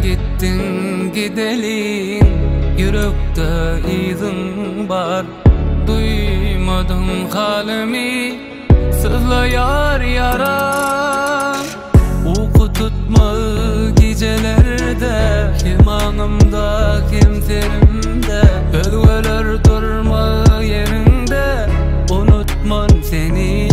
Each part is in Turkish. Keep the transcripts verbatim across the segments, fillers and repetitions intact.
gittin gidelin, yürekte izin var. Duymadın halimi, sızlayar yaram. Uyku tutmaz gecelerde, kim anımda kim terimde. Ölüler durma yerinde, unutmam seni,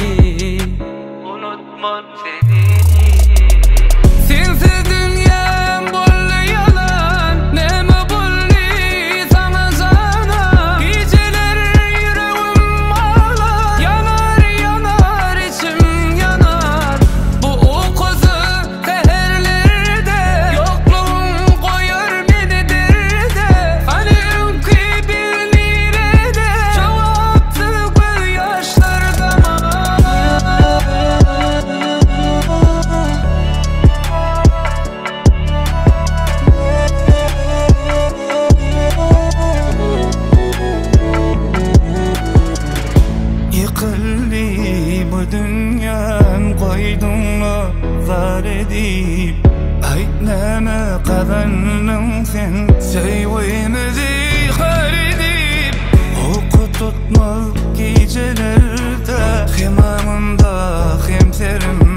unutmam seni. Sensiz dünyam bolly yalan, neme bolly sana sana. Geceler yüreğim ağlar, yanar yanar içim yanar. Bu uykusuz seherlerde, yokluğun koyar beni derde. Halim ki bir nerede, cevapsız gözyaşlar damar. Yıkıldı bu dünyam, koydunla zar edip. Aytname kazandın sen, sevgimizi har edip. Uyku tutmaz gecelerde, hem anımda hem serimde.